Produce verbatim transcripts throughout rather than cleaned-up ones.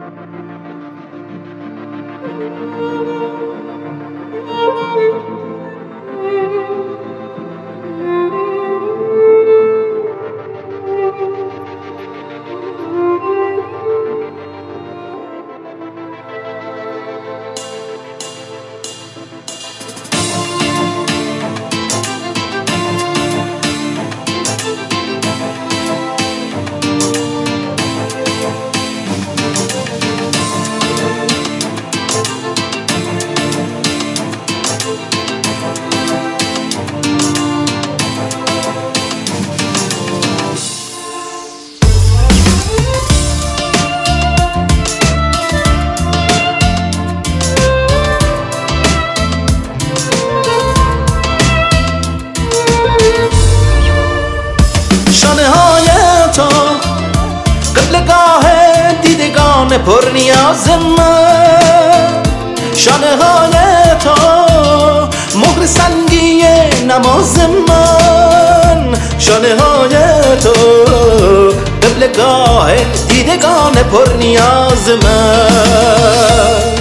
پر نیاز من، شانه های تو مهر سنگی نماز من، شانه های تو قبلگاه دیدگان پر نیاز من.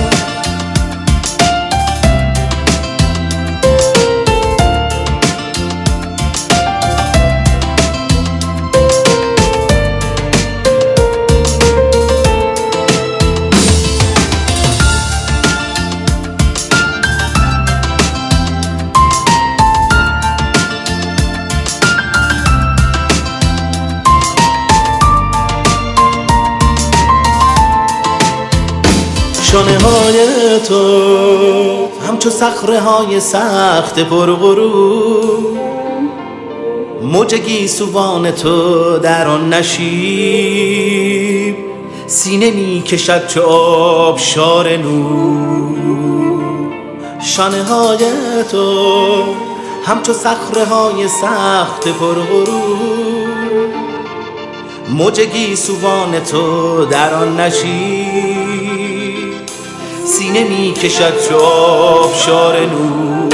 شانه های تو همچو صخره های سخت پرغرور، موج گیسوان تو در آن نشیب، سینه می کشد چو آبشار نور. شانه های تو همچو صخره های سخت پرغرور، موج گیسوان تو در آن نشیب، سینه می کشد چو آبشار نور.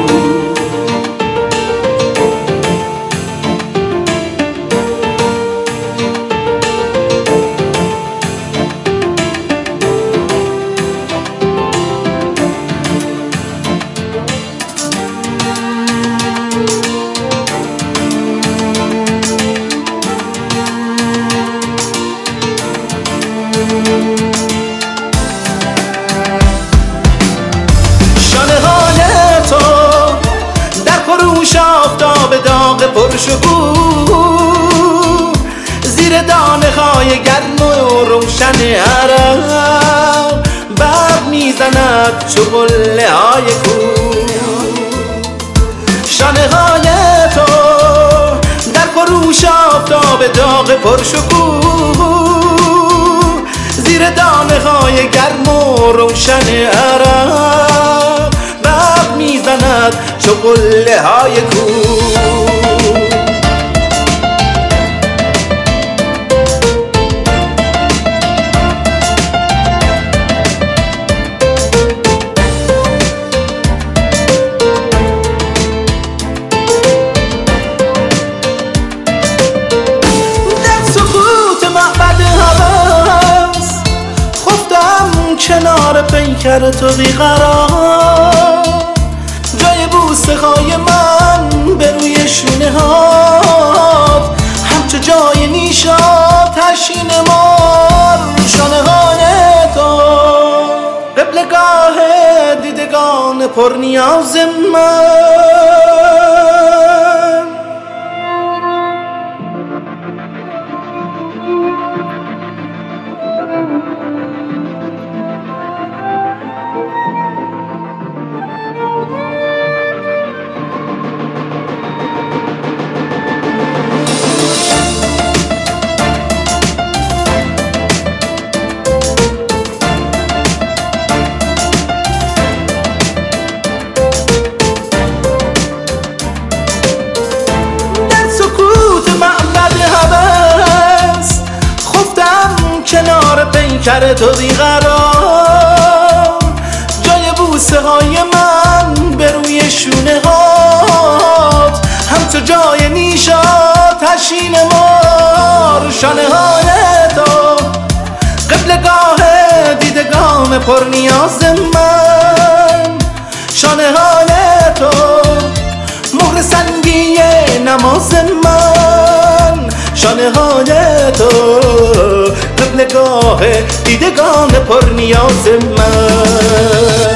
آفتاب داغ پرشکوه، زیر دانه های گرم و روشن عرق، برق میزند چو قله های کوه. شانه های تو در خروش آفتاب داغ پرشکوه، زیر دانه های گرم و روشن عرق، برق میزند چو قله های کوه. در سکوت معبد هوس خفتم کنار پیکر تو بیقرار، جای بوسه های من به روی شونه هات، همچو جای نیشات تشین مار. شانه های تو قبلگاه دیدگان پر نیاز من. پیکر تو بیقرار، جای بوسه های من به روی شونه هات، همچو جای نیشات تشین مار. شانه های تو قبلگاه دیدگان پر نیاز من، شانه های تو مهر سنگی نماز من، شانه های تو قبلگاه دیدگان پر نیاز من.